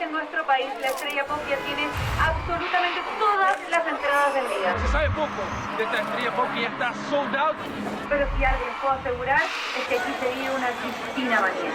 que en nuestro país la Estrella Pop ya tiene absolutamente todas las entradas vendidas. Se sabe poco de esta Estrella Pop que ya está sold out. Pero si algo les puedo asegurar es que aquí se vive una Cristina manía.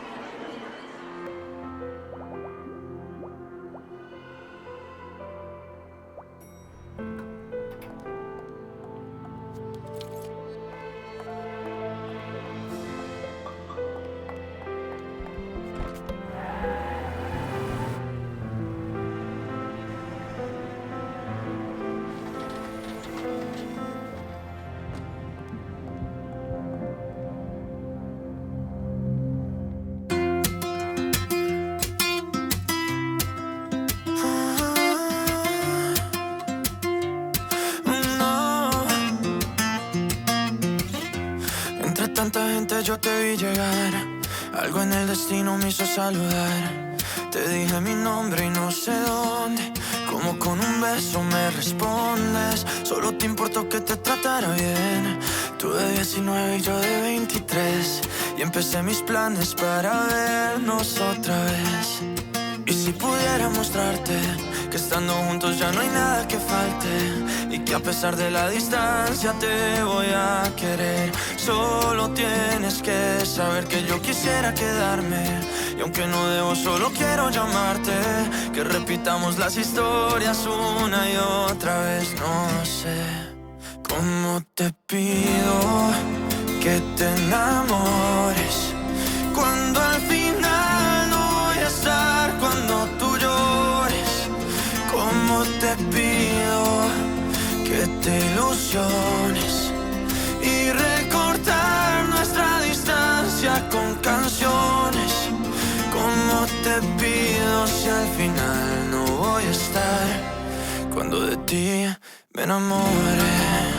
Tanta gente yo te vi llegar, algo en el destino me hizo saludar. Te dije mi nombre y no sé dónde, como con un beso me respondes. Solo te importó que te tratara bien. Tú de 19 y yo de 23, y empecé mis planes para vernos otra vez. Y si pudiera mostrarte que estando juntos ya no hay nada que falte, y que a pesar de la distancia te voy a querer. Solo tienes que saber que yo quisiera quedarme, y aunque no debo solo quiero llamarte, que repitamos las historias una y otra vez. No sé cómo te pido que te enamores, cuando al final no voy a estar, cuando tú llores. Cómo te pido que te ilusiones y recortar nuestra distancia con canciones. Cómo te pido si al final no voy a estar, cuando de ti me enamore,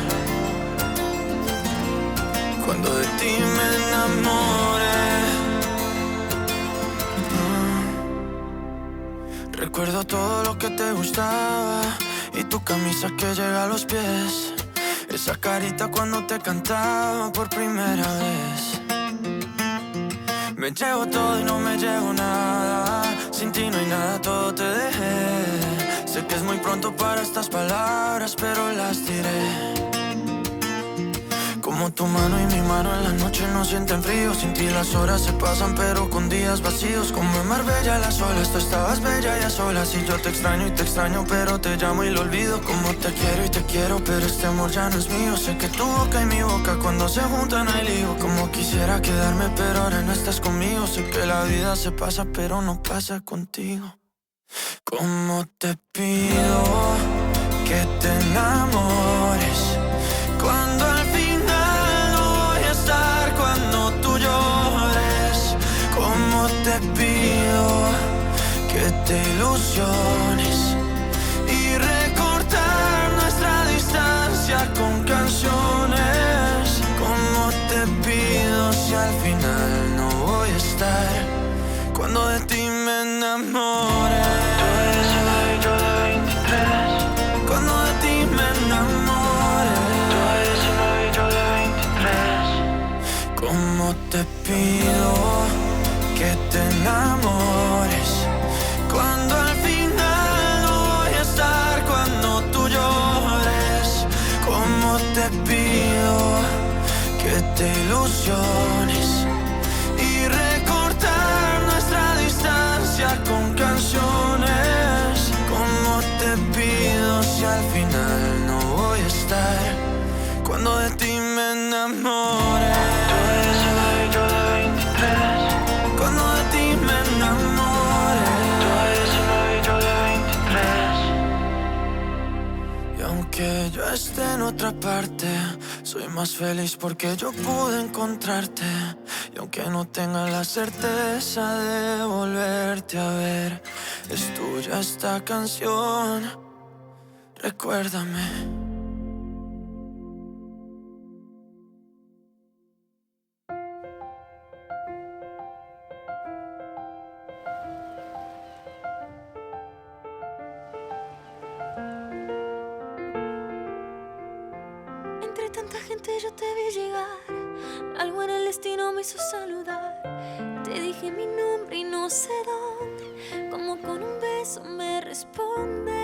cuando de ti me enamore. Recuerdo todo lo que te gustaba y tu camisa que llega a los pies, esa carita cuando te cantaba por primera vez. Me llevo todo y no me llevo nada, sin ti no hay nada, todo te dejé. Sé que es muy pronto para estas palabras, pero las diré. Como tu mano y mi mano en la noche no sienten frío. Sin ti las horas se pasan pero con días vacíos. Como en Marbella las olas, tú estabas bella y a solas. Y yo te extraño y te extraño pero te llamo y lo olvido. Como te quiero y te quiero pero este amor ya no es mío. Sé que tu boca y mi boca cuando se juntan hay lío. Como quisiera quedarme pero ahora no estás conmigo. Sé que la vida se pasa pero no pasa contigo. Como te pido que te enamores, cuando al final no voy a estar, cuando tú llores. Como te pido que te ilusiones y recortar nuestra distancia con canciones. Como te pido si al final no voy a estar, cuando de ti me enamore. Tú de 19 y yo de 23, cuando de ti me enamore. Tú de 19 y yo de 23. Como te pido que te enamores, cuando al final no voy a estar, cuando tú llores. Como te pido que te ilusiones y recortar nuestra distancia con canciones. Como te pido si al final no voy a estar, cuando de ti me enamore. Tú de 19 y yo de 23, cuando de ti me enamore. Tú de 19 y yo de 23. Y aunque yo esté en otra parte, soy más feliz porque yo pude encontrarte. Y aunque no tenga la certeza de volverte a ver, es tuya esta canción, recuérdame. Entre tanta gente yo te vi llegar, algo en el destino me hizo saludar. Te dije mi nombre y no sé dónde, como con un beso me respondes.